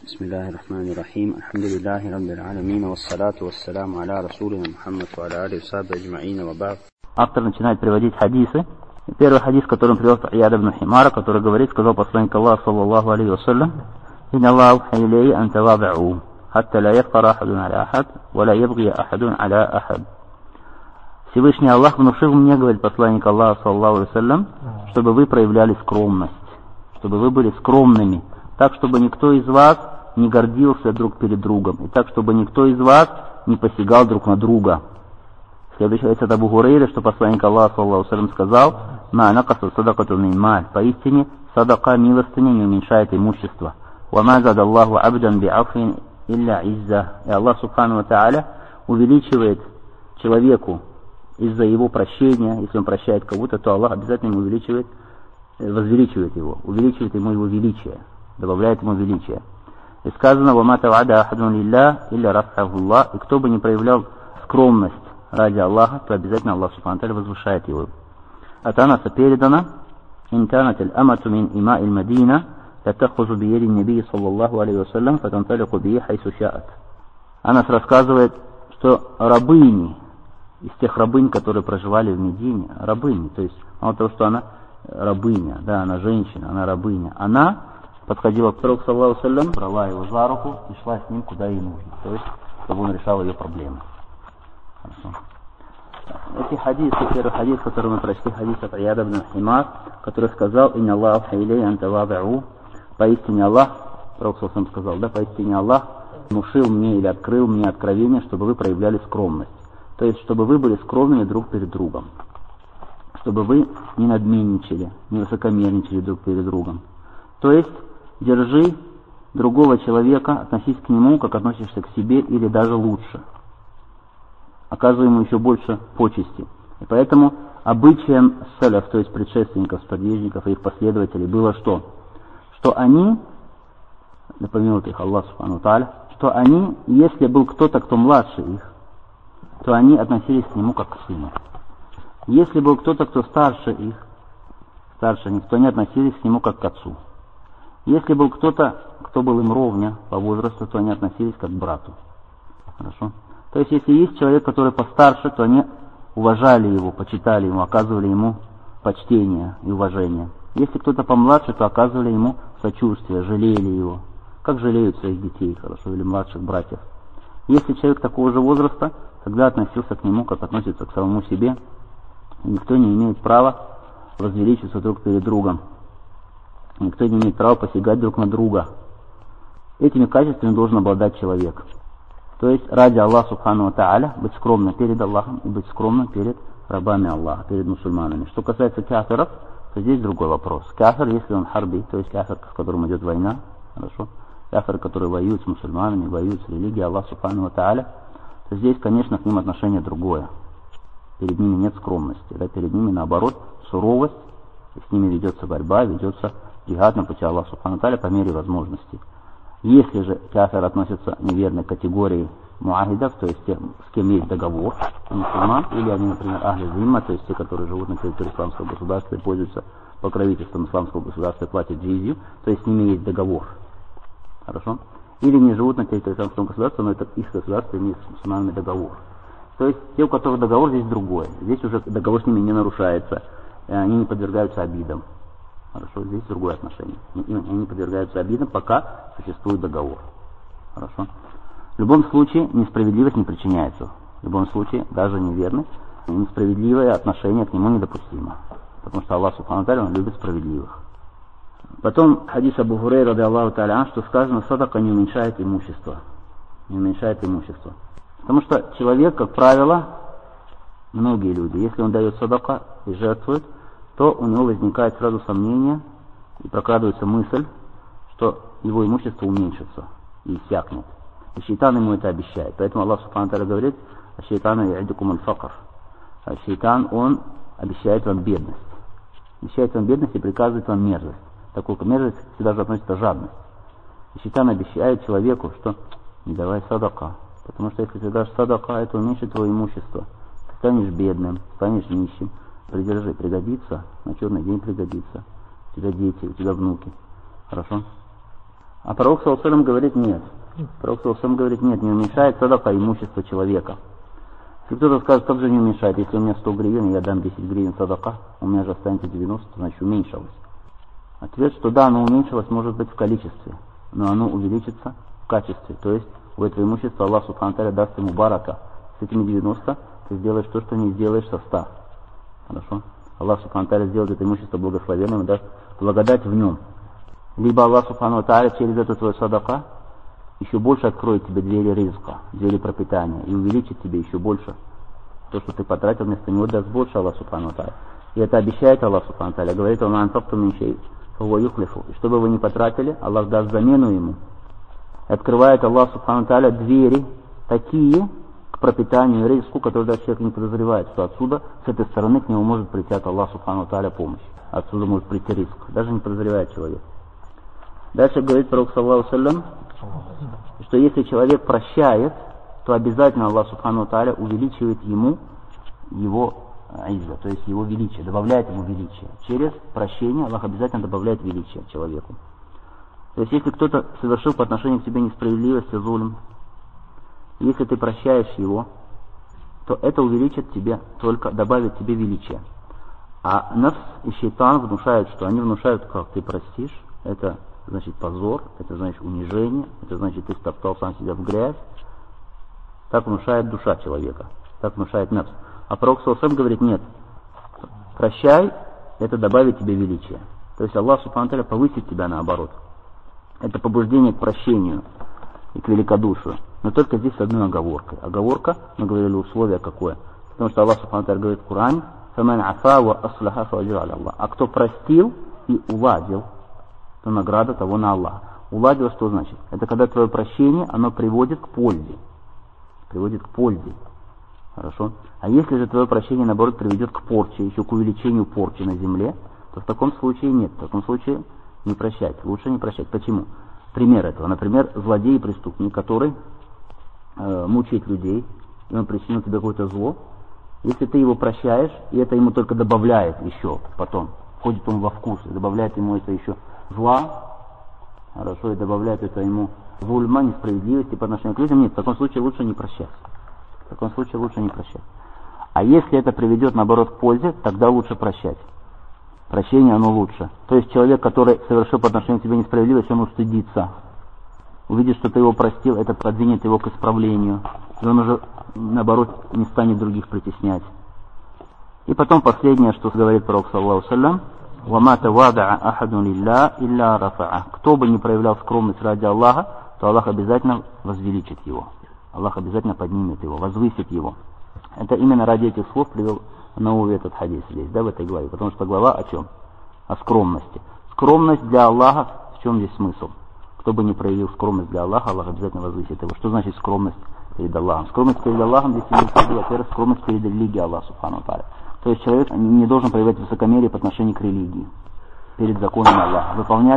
بسم الله الرحمن الرحيم. الحمد لله رب العالمين والصلاة والسلام على رسولنا محمد وعلى آله وصحبه أجمعين وبعد. Автор начинает приводить хадисы. Первый хадис, который он привел, Ияд ибн Химара, который говорит, сказал посланник Аллаха, саллаллаху алейхи вассалям: «Инна Аллаху илей ан тавад'у, хатта ла яфхара ахадун аля ахад, ва ла ябгия ахадун аля ахад». Всевышний Аллах внушил мне, говорит посланник Аллаха, саллаллаху алейхи вассалям, чтобы вы проявляли скромность, чтобы вы были скромными, так, чтобы никто из вас не гордился друг перед другом, и так, чтобы никто из вас не посягал друг на друга. Следующий это Абу Хурейра, что посланник Аллаха, саллаллаху алейхи вассалям, сказал: «Ма накаса садакату мин маль». Поистине, садака, милостыня, не уменьшает имущество. «Ва ма зада Аллаху абдан би'афин илля изза». И Аллах, субхану ва тааля, увеличивает человеку из-за его прощения. Если он прощает кого-то, то Аллах обязательно ему возвеличивает его, увеличивает ему его величие, добавляет ему величие. И сказано: «Ва ма тавада ахадун лилля илля рафаху Аллах». И кто бы не проявлял скромность ради Аллаха, то обязательно Аллах субхану ва тааля возвышает его. От Анаса передано: «Ин канат аль-амату мин има иль-Мадина, ятахузу биеди набии саллаллаху алейхи вассалям, фатанталику бии хайсу шаат». Анас рассказывает, что рабыни, из тех рабынь, которые проживали в Медине, рабыни, то есть мало того, что она рабыня, да, она женщина, она рабыня, она подходила к пророку, саллаллаху алейхи вассалям, брала его за руку и шла с ним куда ей нужно, то есть чтобы он решал ее проблемы. Хорошо. Эти хадисы, первый хадис, который мы прочли, хадис от Ияда ибн Химар, который сказал: «Инна Аллаху илей ан тавад'у». Поистине Аллах, пророк саллаллаху сказал, да, поистине Аллах внушил мне или открыл мне откровение, чтобы вы проявляли скромность. То есть, чтобы вы были скромными друг перед другом. Чтобы вы не надменничали, не высокомерничали друг перед другом. То есть, держи другого человека, относись к нему, как относишься к себе, или даже лучше. Оказывай ему еще больше почести. И поэтому обычаем саляф, то есть предшественников, сподвижников и их последователей, было что? Что они, да помилует их Аллах субхану ва тааля, что они, если был кто-то, кто младше их, то они относились к нему как к сыну. Если был кто-то, кто старше них, то они относились к нему как к отцу. Если был кто-то, кто был им ровня по возрасту, то они относились как к брату. Хорошо? То есть, если есть человек, который постарше, то они уважали его, почитали ему, оказывали ему почтение и уважение. Если кто-то помладше, то оказывали ему сочувствие, жалели его, как жалеют своих детей, хорошо, или младших братьев. Если человек такого же возраста, тогда относился к нему, как относится к самому себе, и никто не имеет права возвеличиться друг перед другом. Никто не имеет права посягать друг на друга. Этими качествами должен обладать человек. То есть ради Аллаха субхану ва тааля быть скромным перед Аллахом и быть скромным перед рабами Аллаха, перед мусульманами. Что касается кафиров, то здесь другой вопрос. Кафир, если он харби, то есть кафир, с которым идет война, хорошо, кафиры, которые воюют с мусульманами, воюют с религией Аллаха субхану ва тааля, то здесь, конечно, к ним отношение другое. Перед ними нет скромности, да, перед ними наоборот суровость, и с ними ведется борьба, ведется джихад на пути Аллаха субхану ва тааля по мере возможности. Если же кафир относится к неверной категории муахидов, то есть те, с кем есть договор, мусульман, или они, например, ахли зимма, то есть те, которые живут на территории исламского государства и пользуются покровительством исламского государства и платят джизью, то есть с ними есть договор. Хорошо? Или не живут на территории исламского государства, но это их государство имеет с мусульманами договор. То есть те, у которых договор, здесь другое. Здесь уже договор с ними не нарушается, они не подвергаются обидам. Хорошо, здесь другое отношение. Они не подвергаются обидам, пока существует договор. Хорошо. В любом случае несправедливость не причиняется. В любом случае, даже неверность, несправедливое отношение к нему недопустимо. Потому что Аллах субхану ва тааля, он любит справедливых. Потом хадис Абу Хурейра, ради Аллаху тааля, что сказано: садака не уменьшает имущество. Не уменьшает имущество. Потому что человек, как правило, многие люди, если он дает садака и жертвует, то у него возникает сразу сомнение и прокрадывается мысль, что его имущество уменьшится и иссякнет. И шейтан ему это обещает. Поэтому Аллах субхану ва тааля говорит: «Шейтану я'идукум аль-факр». А шейтан, он обещает вам бедность. Обещает вам бедность и приказывает вам мерзость. Такую мерзость всегда же относится жадность. И шейтан обещает человеку, что не давай садака. Потому что если ты дашь садака, это уменьшит твое имущество. Ты станешь бедным, станешь нищим. Придержи, пригодится, на черный день пригодится. У тебя дети, у тебя внуки. Хорошо? А пророк саллаллаху алейхи ва саллям говорит нет. Пророк саллаллаху алейхи ва саллям говорит нет, не уменьшает садака имущество человека. Если кто-то скажет, как же не уменьшает, если у меня 100 гривен, я дам 10 гривен садака, у меня же останется 90, значит уменьшилось. Ответ, что да, оно уменьшилось, может быть, в количестве, но оно увеличится в качестве. То есть у этого имущества Аллах Субхану Тааля даст ему барака. С этими 90 ты сделаешь то, что не сделаешь со 100. Хорошо? Аллах Субхану Тааля сделает это имущество благословенным и даст благодать в нем. Либо Аллах Субхану Тааля через это твое садака еще больше откроет тебе двери ризка, двери пропитания и увеличит тебе еще больше. То, что ты потратил, вместо него даст больше Аллах Субхану Тааля. И это обещает Аллах Субхану Тааля. Говорит, он анфакту мин шей фахуа юхлифу. И что бы вы ни потратили, Аллах даст замену ему. И открывает Аллах Субхану Тааля двери такие к пропитанию и ризку, которые даже человек не подозревает, что отсюда, с этой стороны к нему может прийти от Аллаха Субхану Тааля помощь. Отсюда может прийти риск. Даже не подозревает человек. Дальше говорит пророк саллаллаху алейхи ва саллям, что если человек прощает, то обязательно Аллах Субхану Тааля увеличивает ему его изза, то есть его величие, добавляет ему величие. Через прощение Аллах обязательно добавляет величие человеку. То есть если кто-то совершил по отношению к тебе несправедливость и зулм, если ты прощаешь его, то это увеличит тебе, только добавит тебе величие. А нафс и шейтан внушают, что они внушают, как ты простишь, это значит позор, это значит унижение, это значит ты стоптал сам себя в грязь. Так внушает душа человека, так внушает нафс. А пророк саллаллаху алейхи ва саллям говорит, нет, прощай, это добавит тебе величие. То есть Аллах Субхану Тааля повысит тебя наоборот. Это побуждение к прощению и к великодушию. Но только здесь с одной оговоркой. Оговорка, мы говорили, условие какое. Потому что Аллах Субхану Тааля говорит в Коране, «Фаман афа ва аслаха фаджру аля Аллах». А кто простил и уладил, то награда того на Аллах. Уладил что значит? Это когда твое прощение, оно приводит к пользе. Приводит к пользе. Хорошо? А если же твое прощение, наоборот, приведет к порче, еще к увеличению порчи на земле, то в таком случае нет. В таком случае не прощать. Лучше не прощать. Почему? Пример этого. Например, злодей и преступник, который мучает людей, и он причинил тебе какое-то зло. Если ты его прощаешь, и это ему только добавляет еще потом, входит он во вкус, и добавляет ему это еще зла, хорошо, и добавляет это ему зульма, несправедливости по отношению к людям, нет, в таком случае лучше не прощать. В таком случае лучше не прощать. А если это приведет, наоборот, к пользе, тогда лучше прощать. Прощение, оно лучше. То есть человек, который совершил по отношению к тебе несправедливость, он устыдится. Увидит, что ты его простил, это подвинет его к исправлению. И он уже, наоборот, не станет других притеснять. И потом последнее, что говорит пророк саллаллаху алейхи ва саллям, «Вама тавада'a ахадун лилля илля рафа'а». Кто бы не проявлял скромность ради Аллаха, то Аллах обязательно возвеличит его. Аллах обязательно поднимет его, возвысит его. Это именно ради этих слов привел Науви этот хадис здесь, да, в этой главе. Потому что глава о чем? О скромности. Скромность для Аллаха, в чем здесь смысл? Кто бы не проявил скромность для Аллаха, Аллах обязательно возвысит его. Что значит скромность перед Аллахом? Скромность перед Аллахом здесь имеется в виду, во-первых, скромность перед религией Аллаха Субхану Тааля. То есть человек не должен проявлять высокомерие по отношению к религии, перед законом Аллаха.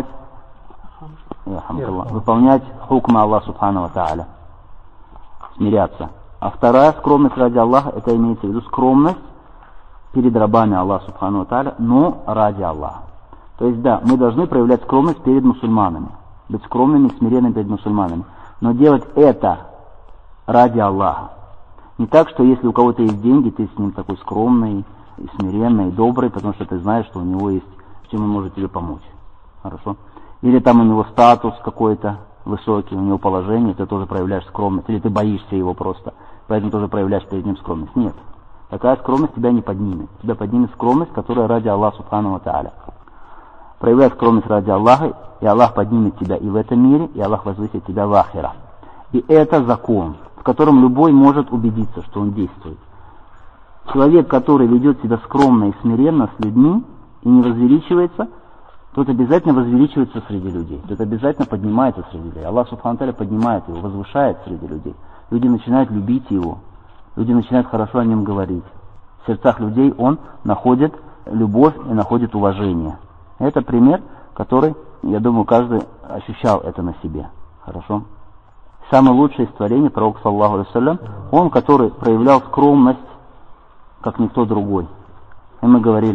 Выполнять хукма Аллаха Субхану Тааля. Смиряться. А вторая скромность ради Аллаха, это имеется в виду скромность перед рабами Аллаха Субхану Тааля, но ради Аллаха. То есть да, мы должны проявлять скромность перед мусульманами, быть скромными и смиренными перед мусульманами, но делать это ради Аллаха. Не так, что если у кого-то есть деньги, ты с ним такой скромный, и смиренный, и добрый, потому что ты знаешь, что у него есть, чем он может тебе помочь. Хорошо? Или там у него статус какой-то высокий, у него положение, ты тоже проявляешь скромность. Или ты боишься его просто, поэтому тоже проявляешь перед ним скромность. Нет. Такая скромность тебя не поднимет. Тебя поднимет скромность, которая ради Аллаха Субхану Тааля. Проявляй скромность ради Аллаха, и Аллах поднимет тебя и в этом мире, и Аллах возвысит тебя в ахира. И это закон, в котором любой может убедиться, что он действует. Человек, который ведет себя скромно и смиренно с людьми и не возвеличивается, тот обязательно возвеличивается среди людей. Тот обязательно поднимается среди людей. Аллах Субхану Тааля поднимает его, возвышает среди людей. Люди начинают любить его. Люди начинают хорошо о нем говорить. В сердцах людей он находит любовь и находит уважение. Это пример, который, я думаю, каждый ощущал это на себе. Хорошо? Самый лучший из творений, пророк саллаллаху алейхи ва саллям, он, который проявлял скромность, как никто другой. И мы говорили, что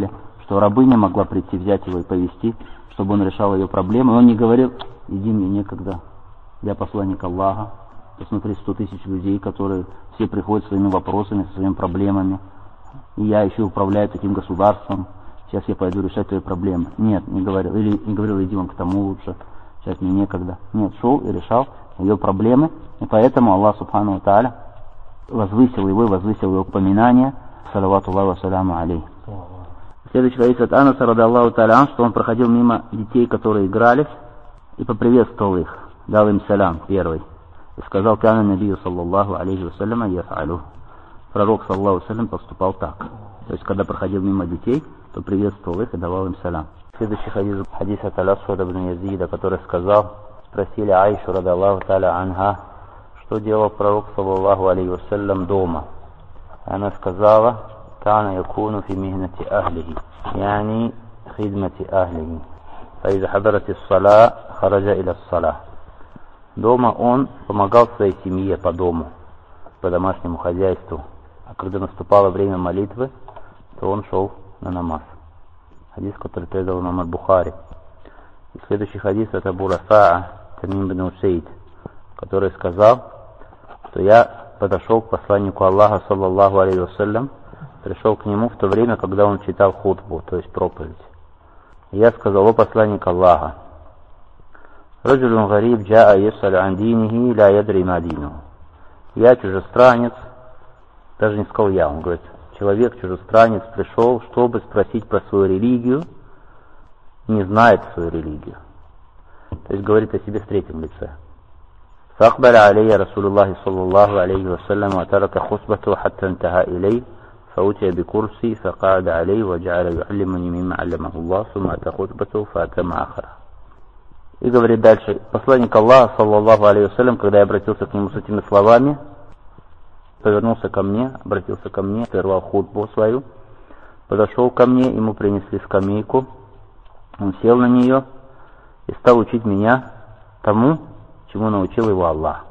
что рабыня могла прийти, взять его и повести, чтобы он решал ее проблемы. Он не говорил: иди, мне некогда, я посланник Аллаха, посмотри 100 тысяч людей, которые все приходят своими вопросами, со своими проблемами, и я еще управляю таким государством, сейчас я пойду решать твои проблемы. Нет, не говорил. Или не говорил: иди вон к тому лучше, сейчас мне некогда. Нет, шел и решал ее проблемы, и поэтому Аллах Субхану ва Тааля возвысил его упоминание, салавату Аллаху ва саляму алейхи. Следующий хадис от Анаса, ради Аллаху Тааля, что он проходил мимо детей, которые игрались, и поприветствовал их, дал им салям первый, и сказал: кана набию саллаллаху алейхи вассаляма яф'алю. Пророк саллаллаху алейхи вассалям поступал так. То есть, когда проходил мимо детей, то приветствовал их и давал им салям. Следующий хадис от Аль-Асвад ибн Язида, который сказал: спросили Аишу, ради Аллаху Тааля анха, что делал пророк саллаллаху алейхи вассалям дома. Она сказала: кана якуну фи михнати ахлихи, яни хидмати ахлихи. فإذا حضرت الصلاة خرج إلى الصلاة. Дома он помогал своей семье по дому, по домашнему хозяйству. А когда наступало время молитвы, то он шел на намаз. Хадис, который передал имам Аль-Бухари. И следующий хадис от Абу Рафаа Тамим ибн Усейд, который сказал, что я подошел к посланнику Аллаха, саллаллаху алейхи вассалям, пришел к нему в то время, когда он читал хутбу, то есть проповедь. Я сказал: о посланник Аллаха, раджулун гариб джаа ясалю ан динихи ля ядри ма динуху. Я чужестранец, даже не сказал я, он говорит, человек чужестранец пришел, чтобы спросить про свою религию, не знает свою религию. То есть говорит о себе в третьем лице. Фахбаля алейя Расулуллахи саллаллаху алейхи вассалям ва тарака хусбату хатта интаха илей. فأتي بكرسي فقعد عليه وجعل يعلمني مما علمه الله ثم أتى خطبته فأتم آخره. И говорит дальше: посланник Аллаха, саллаллаху алейхи вассалям, когда я обратился к нему с этими словами, повернулся ко мне, обратился ко мне, прервал хутбу свою, подошел ко мне, ему принесли скамейку, он сел на нее и стал учить меня тому, чему научил его Аллах.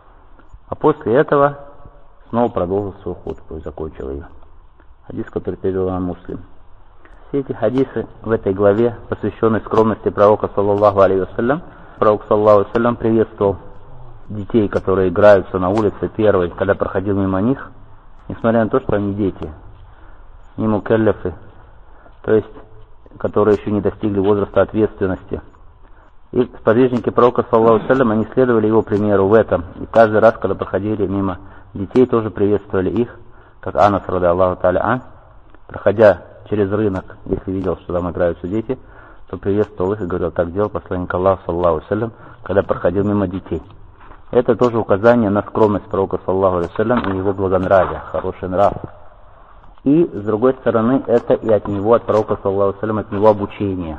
А после этого снова продолжил свою хутбу и закончил ее. Хадис, который перевел имам Муслим. Все эти хадисы в этой главе, посвященной скромности пророка, саллаллаху алейхи вассалям, пророк, саллаллаху алейхи вассалям, приветствовал детей, которые играются на улице первой, когда проходил мимо них, несмотря на то, что они дети, не мукеллефы, то есть, которые еще не достигли возраста ответственности. И сподвижники пророка, саллаллаху алейхи вассалям, они следовали его примеру в этом. И каждый раз, когда проходили мимо детей, тоже приветствовали их, как Анас, ради Аллаху Тааля, проходя через рынок, если видел, что там играются дети, то приветствовал их и говорил: так делал посланник Аллаха, саллаллаху алейхи вассалям, когда проходил мимо детей. Это тоже указание на скромность пророка, саллаллаху алейхи вассалям, и его благонравие, хороший нрав. И, с другой стороны, это и от него, от пророка, саллаллаху алейхи вассалям, от него обучение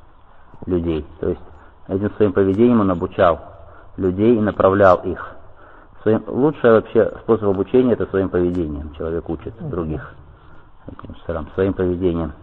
людей. То есть, этим своим поведением он обучал людей и направлял их. Лучший вообще способ обучения — это своим поведением. Человек учит других своим поведением.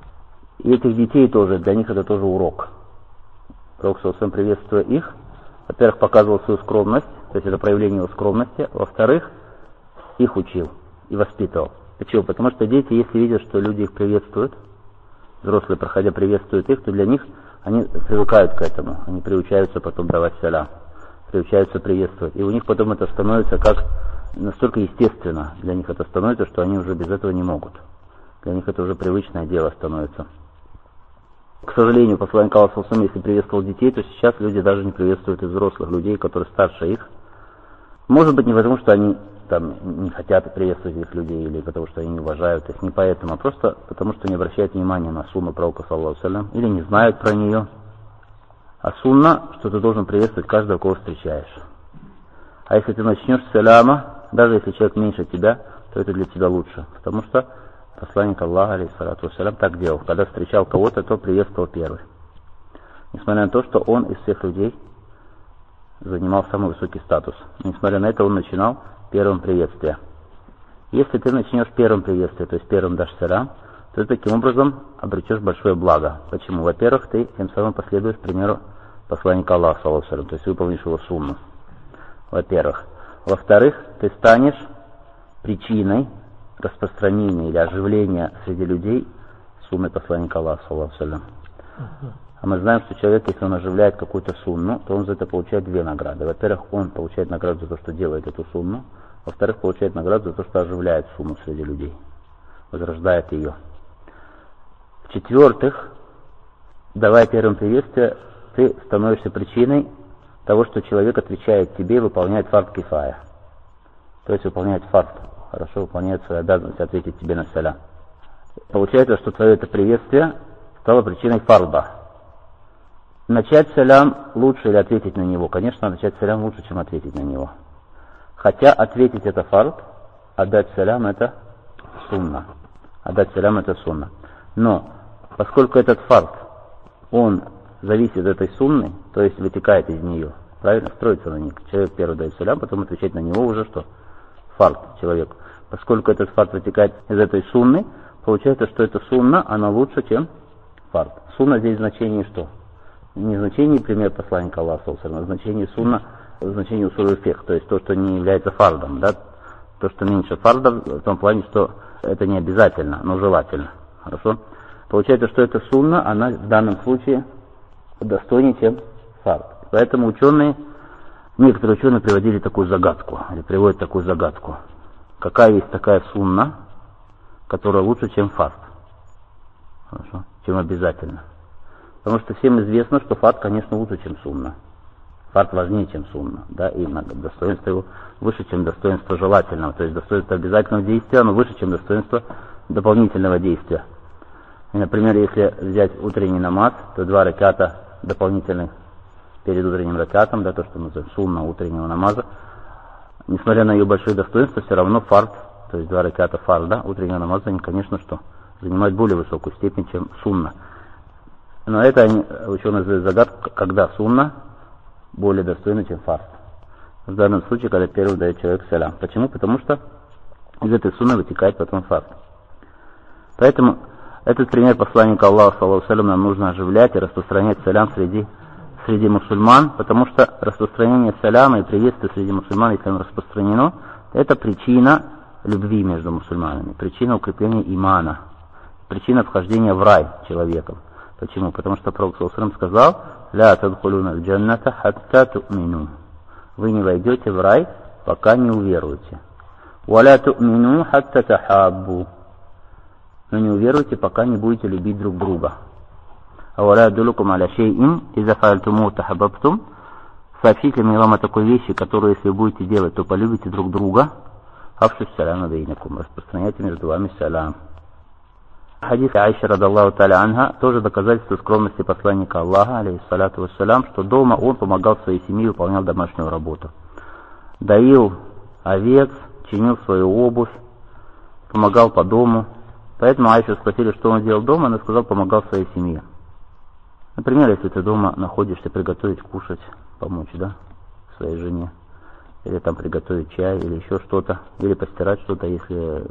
И этих детей тоже, для них это тоже урок. Пророк саллаллаху приветствуя их, во-первых, показывал свою скромность, то есть это проявление его скромности, во-вторых, их учил и воспитывал. Почему? Потому что дети, если видят, что люди их приветствуют, взрослые, проходя, приветствуют их, то для них они привыкают к этому, они приучаются потом давать салям, приучаются приветствовать. И у них потом это становится как настолько естественно, для них это становится, что они уже без этого не могут. Для них это уже привычное дело становится. К сожалению, посланник Аллаха, если приветствовал детей, то сейчас люди даже не приветствуют и взрослых людей, которые старше их. Может быть, не потому, что они там не хотят приветствовать этих людей, или потому, что они не уважают их, не поэтому, а просто потому, что не обращают внимания на сунну пророка, саллаллаху алейхи вассалям, или не знают про нее. А сунна, что ты должен приветствовать каждого, кого встречаешь. А если ты начнешь с саляма, даже если человек меньше тебя, то это для тебя лучше. Потому что посланник Аллаха, алейхиссалату вассалям, так делал. Когда встречал кого-то, то приветствовал первый. Несмотря на то, что он из всех людей занимал самый высокий статус. Несмотря на это, он начинал первым приветствие. Если ты начнешь первым приветствие, то есть первым дашь салям, то ты таким образом обретешь большое благо. Почему? Во-первых, ты тем самым последуешь примеру посланника Аллаха, саллаллаху алейхи вассалям, то есть выполнишь его сунну. Во-первых. Во-вторых, ты станешь причиной распространения или оживления среди людей сунной посланника Аллаха, саллаллаху алейхи ва саллям. А мы знаем, что человек, если он оживляет какую-то сунну, то он за это получает две награды. Во-первых, он получает награду за то, что делает эту сунну. Во-вторых, получает награду за то, что оживляет сунну среди людей, возрождает ее. В-четвертых, давая первым приветствие, ты становишься причиной того, что человек отвечает тебе и выполняет фард кифая. То есть выполняет фард, хорошо выполняет свою обязанность ответить тебе на салям. Получается, что твое это приветствие стало причиной фарда. Начать салям лучше или ответить на него? Конечно, начать салям лучше, чем ответить на него. Хотя ответить это фард, отдать салям это сунна. Отдать салям это сунна. Но поскольку этот фард, он зависит от этой сунны, то есть вытекает из нее, правильно, строится на ней. Человек первый дает салям, потом отвечать на него уже что? Фард человеку. Поскольку этот фард вытекает из этой сунны, получается, что эта сунна, она лучше, чем фард. Сунна здесь значение что? Не значение пример посланника Аллаха, а значение сунна, значение усуль фикх, то есть то, что не является фардом, да? То, что меньше фарда, в том плане, что это не обязательно, но желательно. Хорошо? Получается, что эта сунна, она в данном случае достойнее, чем фард. Поэтому некоторые ученые приводили такую загадку, или приводят такую загадку. Какая есть такая сунна, которая лучше, чем фард? Хорошо? Чем обязательно. Потому что всем известно, что фард, конечно, лучше, чем сунна. Фард важнее, чем сунна, да, и достоинство его выше, чем достоинство желательного. То есть достоинство обязательного действия, оно выше, чем достоинство дополнительного действия. И, например, если взять утренний намаз, то 2 раката дополнительных перед утренним ракатом, да, то, что мы называем сунна утреннего намаза, несмотря на ее большое достоинство, все равно фард, то есть 2 раката фарда утреннего намаза, они, конечно, что занимают более высокую степень, чем сунна. Но это ученые задают загадку, когда сунна более достойна, чем фард. В данном случае, когда первый дает человек салям. Почему? Потому что из этой сунны вытекает потом фард. Поэтому этот пример посланника Аллаха, саллаллаху алейхи ва саллям, нам нужно оживлять и распространять салям среди мусульман, потому что распространение саляма и приветствия среди мусульман, если оно распространено, это причина любви между мусульманами, причина укрепления имана, причина вхождения в рай человеком. Почему? Потому что Пророк саллаллаху алейхи ва саллям сказал: «Ля тадхулуна аль-джанната хатта ту'мину». Вы не войдете в рай, пока не уверуете. «Ва ля ту'мину хатта тахаббу». Но не уверуйте, пока не будете любить друг друга. «Ва ля адуллукум аля шей'ин иза фа'альтуму тахаббтум». Сообщите мне вам о такой вещи, которую, если вы будете делать, то полюбите друг друга. «Афшу саляма бейнакум». Распространяйте между вами салям. Хадис Аиши радаллаху та'аля анха тоже доказательство скромности посланника Аллаха, алейхиссалату вассалям, что дома он помогал своей семье, выполнял домашнюю работу. Доил овец, чинил свою обувь, помогал по дому. Поэтому Аишу спросили, что он делал дома, она сказала, помогал своей семье. Например, если ты дома находишься, приготовить кушать, помочь, да, своей жене. Или там приготовить чай, или еще что-то, или постирать что-то, если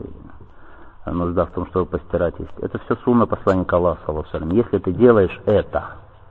нужда в том, чтобы постирать есть. Это все сунна посланника Аллаха, саллаллаху алейхи ва саллям. Если ты делаешь это,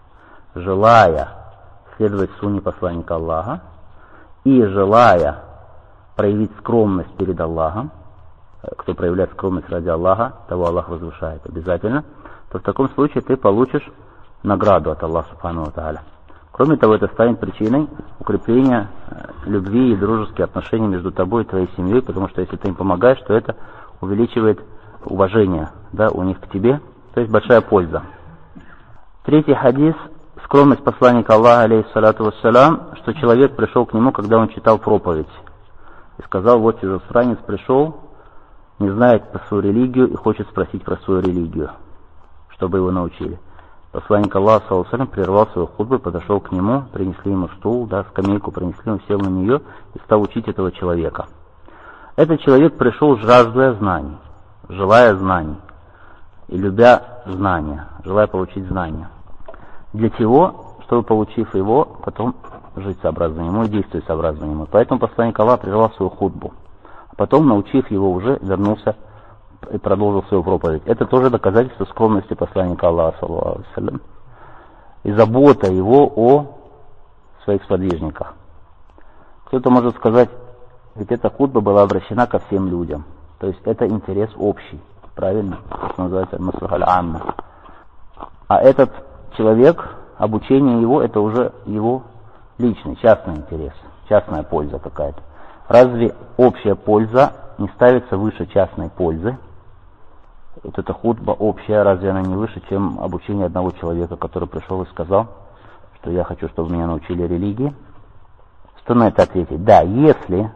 желая следовать сунне посланника Аллаха и желая проявить скромность перед Аллахом, кто проявляет скромность ради Аллаха, того Аллах возвышает обязательно, то в таком случае ты получишь награду от Аллаха субхану ва тааля. Кроме того, это станет причиной укрепления любви и дружеских отношений между тобой и твоей семьей, потому что если ты им помогаешь, то это увеличивает уважение, да, у них к тебе, то есть большая польза. Третий хадис, скромность посланника Аллаха, алейхиссалату вассалям, что человек пришел к нему, когда он читал проповедь, и сказал: вот чужестранец пришел, не знает про свою религию и хочет спросить про свою религию, чтобы его научили. Посланник Аллаха, саллаллаху алейхи ва саллям, прервал свою хутбу, подошел к нему, принесли ему стул, да, скамейку принесли, он сел на нее и стал учить этого человека. Этот человек пришел, жаждая знаний, желая знаний и любя знания, желая получить знания. Для чего? Чтобы, получив его, потом жить сообразно ему и действовать сообразно ему. Поэтому посланник Аллаха прервал свою хутбу. А потом, научив его, уже вернулся и продолжил свою проповедь. Это тоже доказательство скромности посланника Аллаха, саллаллаху алейхи ва саллям, и забота его о своих сподвижниках. Кто-то может сказать: ведь эта хутба была обращена ко всем людям. То есть это интерес общий. правильно, что называется маслаха аль-амма. А этот человек, обучение его, это уже его личный, частный интерес, частная польза какая-то. Разве общая польза не ставится выше частной пользы? Вот эта хутба общая, разве она не выше, чем обучение одного человека, который пришел и сказал, что я хочу, чтобы меня научили религии? Что на это ответить? Да, если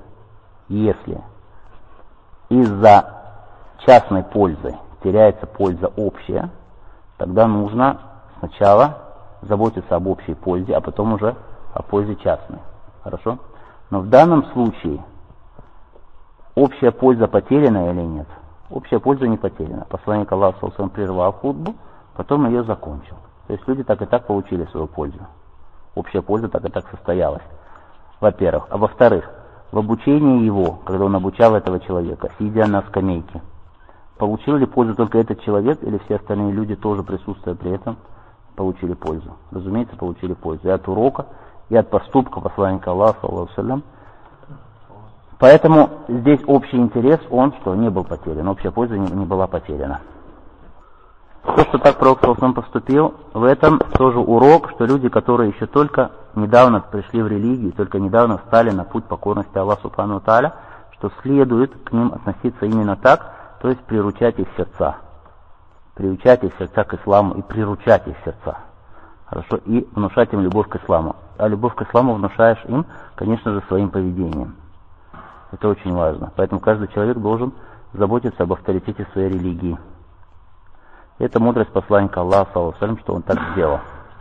из-за частной пользы теряется польза общая, тогда нужно сначала заботиться об общей пользе, а потом уже о пользе частной. Хорошо? Но в данном случае общая польза потеряна или нет? Общая польза не потеряна. Посланник Аллаха саллаллаху алейхи ва саллям прервал хутбу, потом ее закончил. То есть люди так и так получили свою пользу. Общая польза так и так состоялась. Во-первых. А во-вторых, в обучении его, когда он обучал этого человека, сидя на скамейке, получил ли пользу только этот человек, или все остальные люди, тоже присутствуя при этом, получили пользу? Разумеется, получили пользу. И от урока, и от поступка посланника Аллаха саллаллаху алейхи ва саллям. Поэтому здесь общий интерес, он что, не был потерян, общая польза не была потеряна. То, что так пророк саллаллаху алейхи ва саллям поступил, в этом тоже урок, что люди, которые еще только недавно пришли в религию, только недавно встали на путь покорности Аллаху субхану ва тааля, что следует к ним относиться именно так, то есть приучать их сердца. Приучать их сердца к исламу и приручать их сердца. Хорошо? И внушать им любовь к исламу. А любовь к исламу внушаешь им, конечно же, своим поведением. Это очень важно. Поэтому каждый человек должен заботиться об авторитете своей религии. Это мудрость посланника Аллаха саллаллаху алейхи ва саллям, что он так сделал.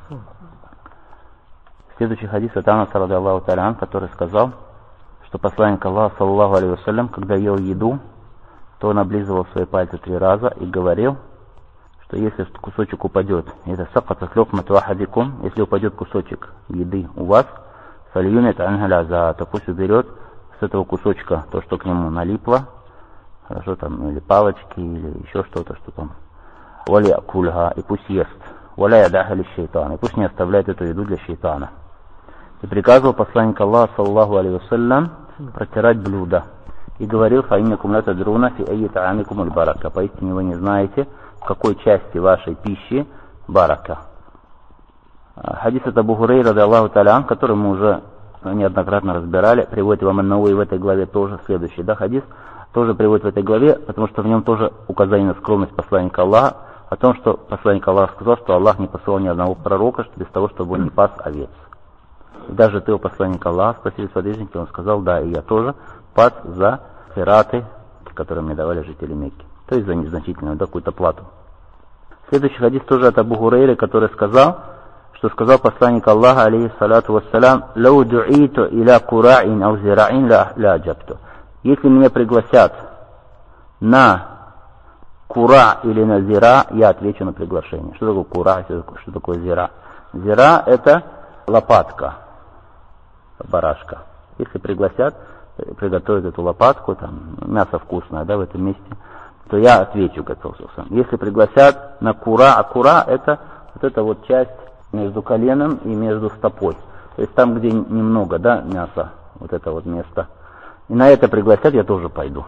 Следующий хадис от Анаса радиаллаху та'аля ан, который сказал, что посланник Аллаха саллаллаху алейхи ва саллям, когда ел еду, то он облизывал свои пальцы 3 раза и говорил, что если кусочек упадет, это сакатат лукмату ахадикум, если упадет кусочек еды у вас, фальюмит анхаль аза, то пусть уберет с этого кусочка то, что к нему налипло, хорошо, там, или палочки, или еще что-то, что там, валя кульха, и пусть ест, валя ядаха ли шейтан, и пусть не оставляет эту еду для шейтана. И приказывал посланник Аллаха саллаллаху алейхи ва саллям протирать блюдо. И говорил, фаиннакум ла тадруна фи айи таамикум аль барака, поистине вы не знаете, в какой части вашей пищи барака. Хадис от Абу Хурайры радиаллаху та'аля ан, который мы уже неоднократно разбирали, приводит имам ан-Навави в этой главе тоже следующий, да, хадис, тоже приводит в этой главе, потому что в нем тоже указание на скромность посланника Аллаха, о том, что посланник Аллаха сказал, что Аллах не посылал ни одного пророка, что без того, чтобы он не пас овец. И даже ты, о посланник Аллаха, спросили сподвижники, он сказал, да, и я тоже пас за фираты, которые мне давали жители Мекки, то есть за незначительную, да, какую-то плату. Следующий хадис тоже от Абу Хурайры, который сказал, что сказал посланник Аллаха, алейхи салату вассалям, «Лау ду'иту иля кура'ин ау зира'ин ля аджабту». Если меня пригласят на кура или на зира, я отвечу на приглашение. Что такое кура, что такое зира? Зира — это лопатка, барашка. Если пригласят, приготовят эту лопатку, там, мясо вкусное, да, в этом месте, то я отвечу, готовился. Если пригласят на кура, а кура — это вот эта вот часть между коленом и между стопой. То есть там, где немного, да, мяса, вот это вот место. И на это пригласят, я тоже пойду.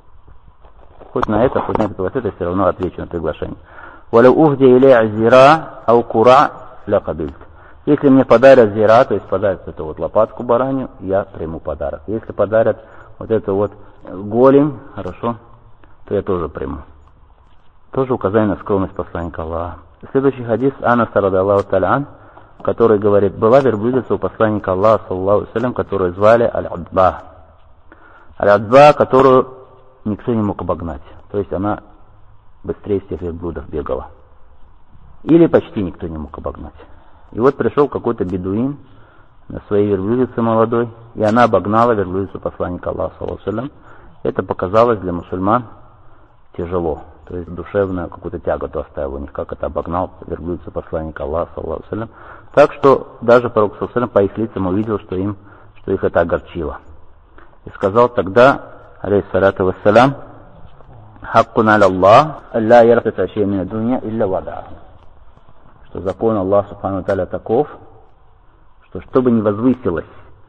Хоть на это пригласят, я все равно отвечу на приглашение. «Валя ухди иля зира ау кура ля кабильт». Если мне подарят зира, то есть подарят эту вот лопатку баранью, я приму подарок. Если подарят вот эту вот голень, хорошо, то я тоже приму. Тоже указание на скромность посланника Аллаха. Следующий хадис Анаса радиаллаху та'аля ан, который говорит, была верблюдица у посланника Аллаха саллаллаху алейхи ва саллям, которую звали Аль-Адба. Аль-Адба, которую никто не мог обогнать. То есть она быстрее всех верблюдов бегала. Или почти никто не мог обогнать. И вот пришел какой-то бедуин на своей верблюдице молодой, и она обогнала верблюдицу посланника Аллаха саллаллаху алейхи ва саллям. Это показалось для мусульман тяжело. То есть душевную какую-то тяготу оставил у них, как это обогнал верблюдицу посланника Аллаха саллаллаху алейхи ва саллям. Так что даже пророк саллаллаху алейхи ва саллям по их лицам увидел, что их это огорчило. И сказал тогда, алейхиссалату вассалям, «Хаккун аля Аллах, алла ярфита шей мина дунья илля вадаху». Что закон Аллаха субхану ва тааля таков, что что бы ни возвысилось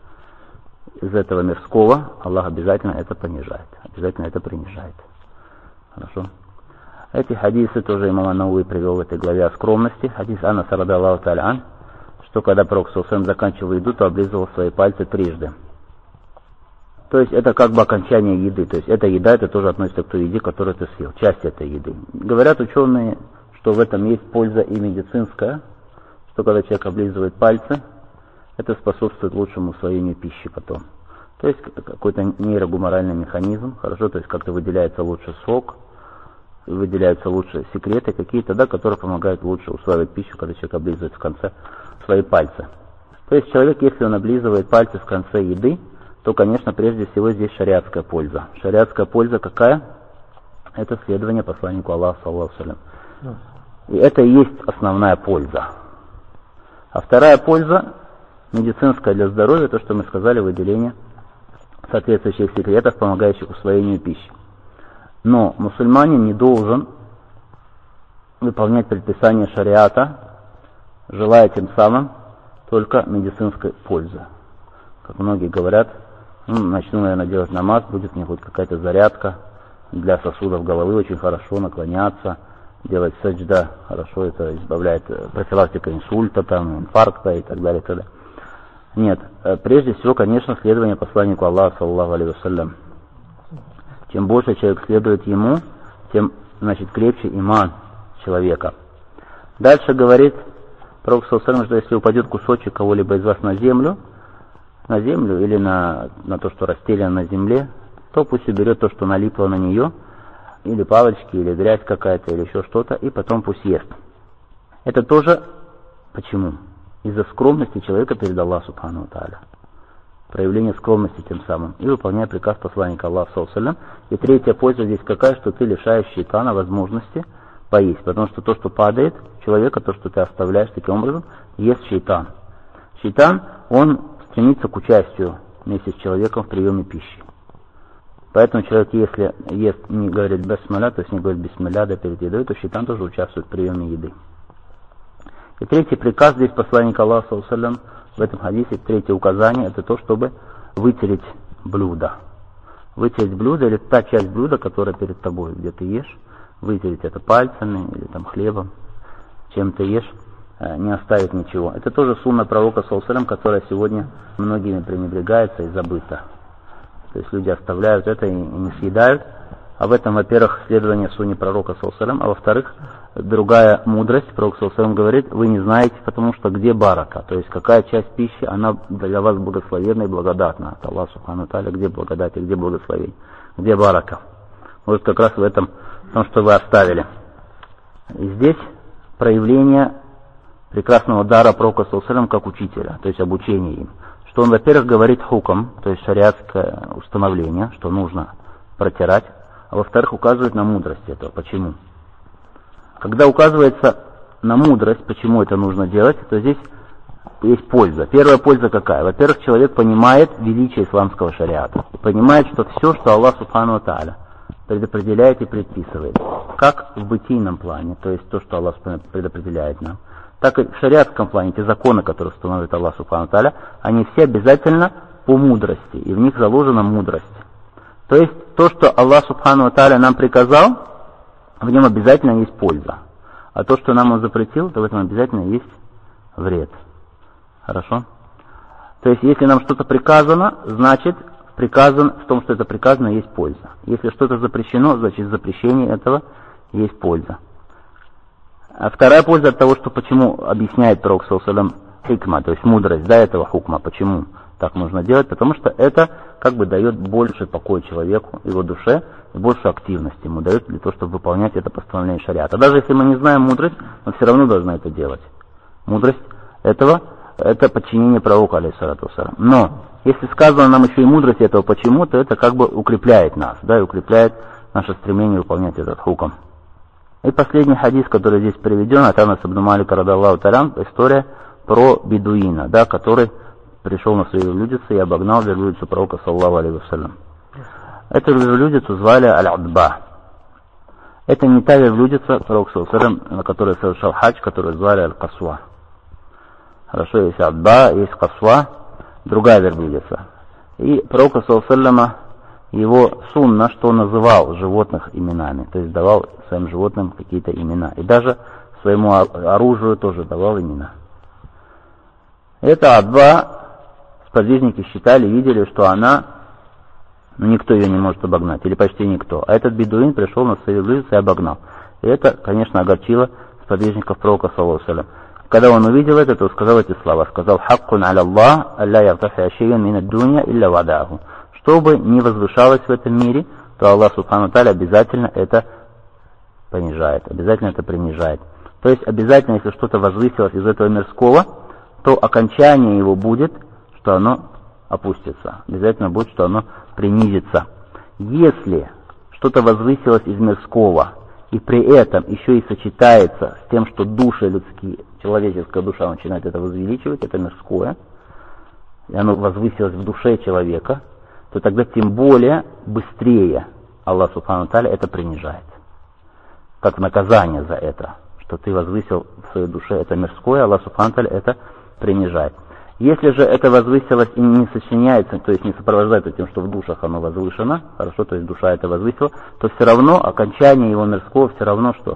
из этого мирского, Аллах обязательно это понижает, обязательно это принижает. Хорошо. Эти хадисы тоже имам ан-Навави привел в этой главе о скромности. Хадис Анаса радаллаху та'аля ан, что когда пророк ﷺ заканчивал еду, то облизывал свои пальцы трижды. То есть это как бы окончание еды. То есть эта еда, это тоже относится к той еде, которую ты съел. Часть этой еды. Говорят ученые, что в этом есть польза и медицинская, что когда человек облизывает пальцы, это способствует лучшему усвоению пищи потом. То есть какой-то нейрогуморальный механизм, хорошо, то есть как-то выделяется лучше сок, выделяются лучше секреты какие-то, да, которые помогают лучше усваивать пищу, когда человек облизывает в конце свои пальцы. То есть человек, если он облизывает пальцы в конце еды, то, конечно, прежде всего здесь шариатская польза. Шариатская польза какая? Это следование посланнику Аллаха, саллаллаху алейхи ва саллям. И это и есть основная польза. А вторая польза, медицинская для здоровья, то, что мы сказали, выделение соответствующих секретов, помогающих усвоению пищи. Но мусульманин не должен выполнять предписания шариата, желая тем самым только медицинской пользы. Как многие говорят, начну, наверное, делать намаз, будет мне хоть какая-то зарядка для сосудов головы, очень хорошо наклоняться, делать саджда, хорошо, это избавляет профилактика инсульта, там, инфаркта и так далее, и так далее. Нет, прежде всего, конечно, следование посланнику Аллаха, саллаллаху алейхи ва саллям. Чем больше человек следует ему, тем, значит, крепче иман человека. Дальше говорит пророк, саллаллаху алейхи ва саллям, что если упадет кусочек кого-либо из вас на землю или на то, что расстелено на земле, то пусть уберет то, что налипло на нее, или палочки, или грязь какая-то, или еще что-то, и потом пусть ест. Это тоже почему? Из-за скромности человека перед Аллахом субхану ва тааля. Проявление скромности тем самым. И выполняя приказ посланника Аллаха, саллаллаху алейхи ва саллям. И третья польза здесь какая, что ты лишаешь шайтана возможности поесть. Потому что то, что падает человека, то, что ты оставляешь таким образом, ест шайтан. Шайтан, он стремится к участию вместе с человеком в приеме пищи. Поэтому человек, если ест, не говорит бисмилля, то есть не говорит бисмилля, да, перед едой, то шайтан тоже участвует в приеме еды. И третий приказ здесь посланника Аллаха, саллаллаху алейхи ва саллям, в этом хадисе, третье указание, это то, чтобы вытереть блюдо. Вытереть блюдо, или та часть блюда, которая перед тобой, где ты ешь, вытереть это пальцами, или там хлебом, чем ты ешь, не оставить ничего. Это тоже сунна пророка, саллаллаху алейхи ва саллям, которая сегодня многими пренебрегается и забыта. То есть люди оставляют это и не съедают. А в этом, во-первых, следование сунне пророка, саллаллаху алейхи ва саллям, а во-вторых, другая мудрость, пророк, саллаллаху алейхи ва саллям, говорит, вы не знаете, потому что где барака, то есть какая часть пищи, она для вас благословенна и благодатна от Аллаха субхану ва тааля, где благодать и где благословение, где барака. Вот как раз в этом, том, что вы оставили. И здесь проявление прекрасного дара пророка, саллаллаху алейхи ва саллям, как учителя, то есть обучение им. Что он, во-первых, говорит хукам, то есть шариатское установление, что нужно протирать, а во-вторых, указывает на мудрость этого. Почему? Когда указывается на мудрость, почему это нужно делать, то здесь есть польза. Первая польза какая? Во-первых, человек понимает величие исламского шариата. Понимает, что все, что Аллах субхану ва тааля предопределяет и предписывает, как в бытийном плане, то есть то, что Аллах предопределяет нам, так и в шариатском плане, те законы, которые устанавливает Аллах субхану ва тааля, они все обязательно по мудрости, и в них заложена мудрость. То есть то, что Аллах субхану ва тааля нам приказал, в нем обязательно есть польза. А то, что нам он запретил, то в этом обязательно есть вред. Хорошо? То есть если нам что-то приказано, значит в том, что это приказано, есть польза. Если что-то запрещено, значит в запрещении этого есть польза. А вторая польза от того, что почему объясняет пророк, саллаллаху алейхи ва саллям, хикма, то есть мудрость, да, этого хукма, почему так нужно делать, потому что это как бы дает больше покоя человеку, его душе, и больше активности ему дает для того, чтобы выполнять это постановление шариата. Даже если мы не знаем мудрость, мы все равно должны это делать. Мудрость этого, это подчинение пророку, алейхиссалату вассалям. Но если сказано нам еще и мудрость этого почему, то это как бы укрепляет нас, да, и укрепляет наше стремление выполнять этот хукм. И последний хадис, который здесь приведен, от Анаса ибн Малика радаллаху та'аля, история про бедуина, да, который пришел на своей верблюдице и обогнал верблюдицу пророка, саллаллаху алейхи ва саллям. Эту верблюдицу звали Аль-Адба. Это не та верблюдица пророка, саллаллаху алейхи ва саллям, на которой совершал хадж, которую звали Аль-Касва. Хорошо, есть Адба, есть Касва, другая верблюдица. И пророка, саллаллаху алейхи ва саллям, его сунна, что называл животных именами, то есть давал своим животным какие-то имена. И даже своему оружию тоже давал имена. Это Адва сподвижники считали, видели, что она, никто ее не может обогнать, или почти никто. А этот бедуин пришел на свою близость и обогнал. И это, конечно, огорчило сподвижников пророка, саллаллаху алейхи ва саллям. Когда он увидел это, то сказал эти слова. Сказал: «Хаккун аля Аллах, алля яртафиа шейян мин ад-дунья илля вадаху». Чтобы не возвышалось в этом мире, то Аллах Субхану Тааля обязательно это понижает, обязательно это принижает. То есть обязательно, если что-то возвысилось из этого мирского, то окончание его будет, что оно опустится. Обязательно будет, что оно принизится. Если что-то возвысилось из мирского, и при этом еще и сочетается с тем, что души людские, человеческая душа начинает это возвеличивать, это мирское, и оно возвысилось в душе человека, то тогда тем более быстрее Аллах Субхану Тааля это принижает. Как наказание за это, что ты возвысил в своей душе это мирское, Аллах Субхану Тааля это принижает. Если же это возвысилось и не сочиняется, то есть не сопровождается тем, что в душах оно возвышено, хорошо, то есть душа это возвысила, то все равно окончание его мирского все равно что?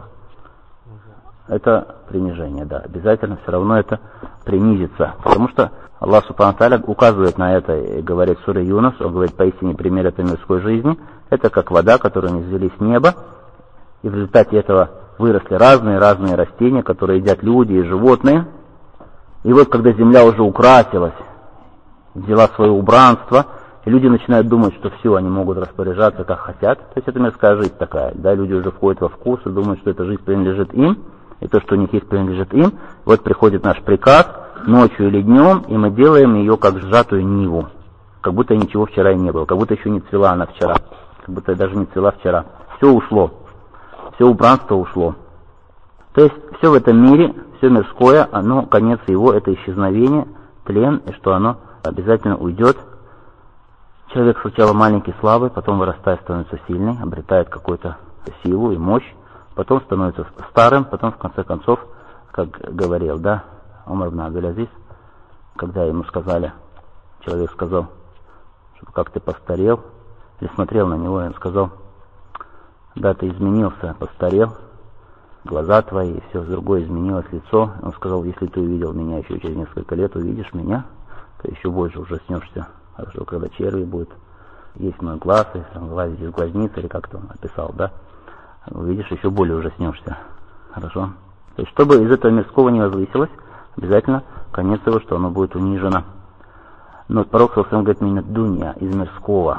Это принижение, да, обязательно все равно это принизится. Потому что Аллах Субхану Тааля указывает на это и говорит в суре Юнус, он говорит: поистине пример этой мирской жизни, это как вода, которую низвели с неба, и в результате этого выросли разные растения, которые едят люди и животные. И вот когда земля уже украсилась, взяла свое убранство, и люди начинают думать, что все, они могут распоряжаться как хотят. То есть это мирская жизнь такая, да, люди уже входят во вкус и думают, что эта жизнь принадлежит им, и то, что у них есть, принадлежит им. Вот приходит наш приказ ночью или днем, и мы делаем ее как сжатую ниву, как будто ничего вчера и не было, как будто еще не цвела она вчера, как будто даже не цвела вчера. Все ушло, все убранство ушло. То есть все в этом мире, все мирское, оно, конец его, это исчезновение, тлен, и что оно обязательно уйдет. Человек сначала маленький, слабый, потом вырастает, становится сильный, обретает какую-то силу и мощь, потом становится старым, потом в конце концов, как говорил, да, Умар ибн Абдул-Азиз, когда ему сказали, человек сказал, что как ты постарел, или смотрел на него, и он сказал: да, ты изменился, постарел, глаза твои, все другое изменилось, лицо. Он сказал: если ты увидел меня еще через несколько лет, увидишь меня, то еще больше ужаснешься. Хорошо, когда черви будут есть мой глаз, если он вылазит из глазницы, или как-то он описал, да, увидишь, еще более ужаснешься. Хорошо? То есть, чтобы из этого мирского не возвысилось, обязательно конец его, что оно будет унижено. Но пророк саллаллаху говорит: минат дунья, из мирского.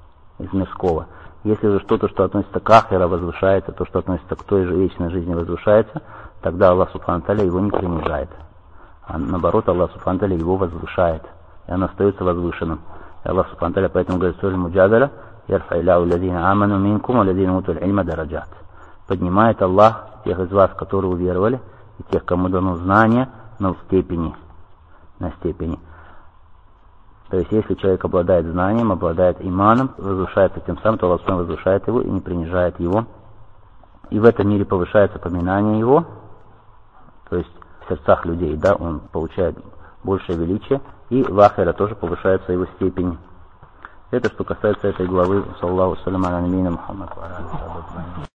Если же что-то, что относится к ахира, возвышается, то, что относится к той же вечной жизни, возвышается, тогда Аллах Субхану Тааля его не принижает. А наоборот, Аллах Субхану Тааля его возвышает. И оно остается возвышенным. И Аллах Субхану Тааля поэтому говорит в суре Муджадаля: ярфа'илляху аллазина аману минкум аллазина утул ильма дараджат. Поднимает Аллах тех из вас, которые уверовали, и тех, кому дано знание, но в степени, на степени. То есть, если человек обладает знанием, обладает иманом, возвышается тем самым, то Аллах возвышает его и не принижает его. И в этом мире повышается поминание его, то есть в сердцах людей, да, он получает большее величие, и в ахире тоже повышается его степень. Это что касается этой главы. Саллаллаху алейхи ва саллям.